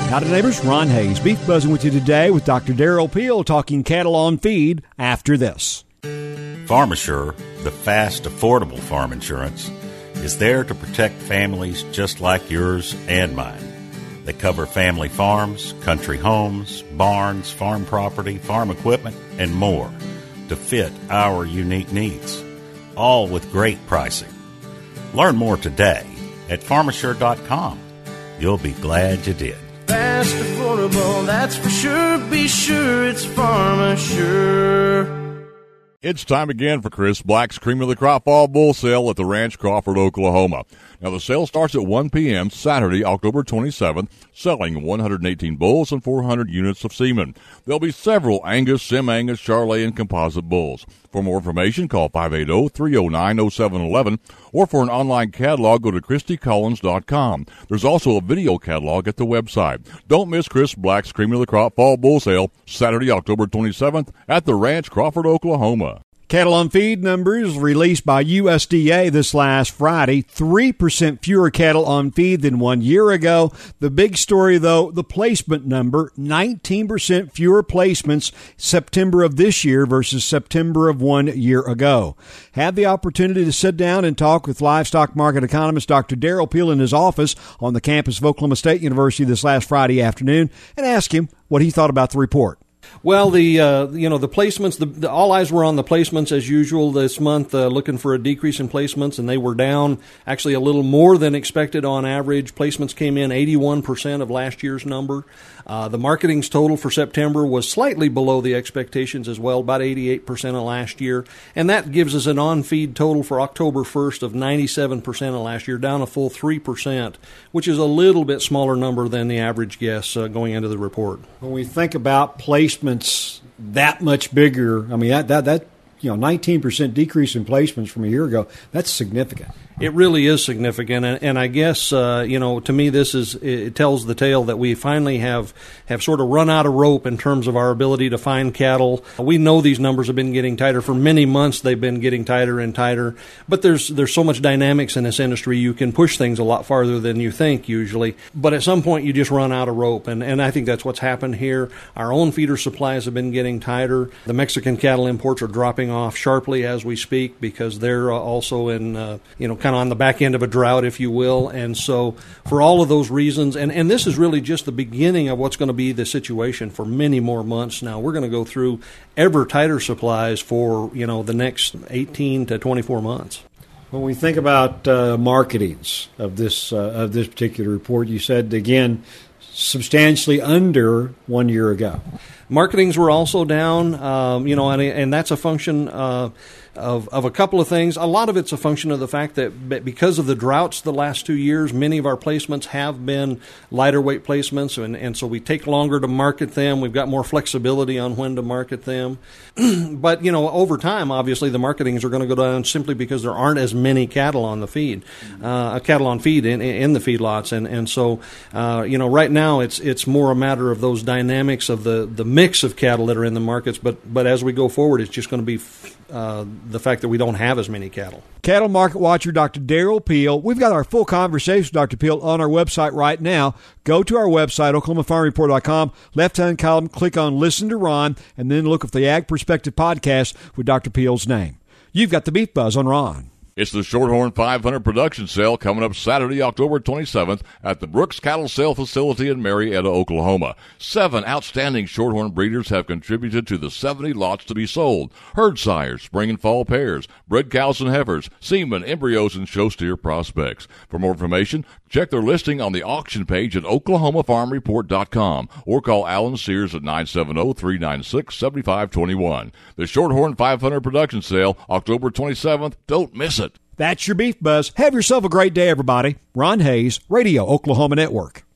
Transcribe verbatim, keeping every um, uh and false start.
Howdy neighbors, Ron Hayes, Beef Buzzing with you today with Doctor Darrell Peel talking cattle on feed after this. FarmAssure, the fast, affordable farm insurance, is there to protect families just like yours and mine. They cover family farms, country homes, barns, farm property, farm equipment, and more to fit our unique needs, all with great pricing. Learn more today at farm assure dot com. You'll be glad you did. Fast, affordable, that's for sure. Be sure it's FarmAssure. It's time again for Chris Black's Cream of the Crop Fall Bull Sale at the Ranch Crawford, Oklahoma. Now, the sale starts at one p.m. Saturday, October twenty-seventh, selling one hundred eighteen bulls and four hundred units of semen. There'll be several Angus, Sim-Angus, Charolais, and composite bulls. For more information, call five eight zero, three zero nine, zero seven one one, or for an online catalog, go to christy collins dot com. There's also a video catalog at the website. Don't miss Chris Black's Cream of the Crop Fall Bull Sale, Saturday, October twenty-seventh, at the Ranch Crawford, Oklahoma. Cattle on feed numbers released by U S D A this last Friday. three percent fewer cattle on feed than one year ago. The big story, though, the placement number, nineteen percent fewer placements September of this year versus September of one year ago. Had the opportunity to sit down and talk with livestock market economist Doctor Darrell Peel in his office on the campus of Oklahoma State University this last Friday afternoon and ask him what he thought about the report. Well, the uh, you know the placements, the, the, all eyes were on the placements as usual this month, uh, looking for a decrease in placements, and they were down actually a little more than expected on average. Placements came in eighty-one percent of last year's number. Uh, the marketing's total for September was slightly below the expectations as well, about eighty-eight percent of last year, and that gives us an on-feed total for October first of ninety-seven percent of last year, down a full three percent, which is a little bit smaller number than the average guess uh, going into the report. When we think about placements that much bigger, I mean, that, that, that you know, nineteen percent decrease in placements from a year ago, that's significant. It really is significant, and, and I guess, uh, you know, to me this is, it tells the tale that we finally have, have sort of run out of rope in terms of our ability to find cattle. We know these numbers have been getting tighter. For many months they've been getting tighter and tighter, but there's there's so much dynamics in this industry, you can push things a lot farther than you think usually, but at some point you just run out of rope, and, and I think that's what's happened here. Our own feeder supplies have been getting tighter. The Mexican cattle imports are dropping off sharply as we speak because they're uh, also in, uh, you know, kind of on the back end of a drought, if you will. And so for all of those reasons, and, and this is really just the beginning of what's going to be the situation for many more months now. We're going to go through ever tighter supplies for, you know, the next eighteen to twenty-four months. When we think about uh, marketings of this uh, of this particular report, you said, again, substantially under one year ago. Marketings were also down, um, you know, and, and that's a function uh, of, of a couple of things. A lot of it's a function of the fact that because of the droughts the last two years, many of our placements have been lighter weight placements, and, and so we take longer to market them. We've got more flexibility on when to market them. But, you know, over time, obviously, the marketings are going to go down simply because there aren't as many cattle on the feed, uh, cattle on feed in, in the feedlots. And, and so, uh, you know, right now it's it's more a matter of those dynamics of the, the mix of cattle that are in the markets, but but as we go forward, it's just going to be uh, the fact that we don't have as many cattle. Cattle Market Watcher Doctor Darrell Peel. We've got our full conversation with Doctor Peel on our website right now. Go to our website, oklahoma farm report dot com, left-hand column, click on Listen to Ron, and then look at the Ag Perspective podcast with Doctor Peel's name. You've got the Beef Buzz on Ron. It's the Shorthorn five hundred production sale coming up Saturday, October twenty-seventh at the Brooks Cattle Sale Facility in Marietta, Oklahoma. Seven outstanding Shorthorn breeders have contributed to the seventy lots to be sold. Herd sires, spring and fall pairs, bred cows and heifers, semen, embryos, and show steer prospects. For more information, check their listing on the auction page at oklahoma farm report dot com or call Alan Sears at nine seven zero, three nine six, seven five two one. The Shorthorn five hundred production sale, October twenty-seventh. Don't miss it. That's your Beef Buzz. Have yourself a great day, everybody. Ron Hayes, Radio Oklahoma Network.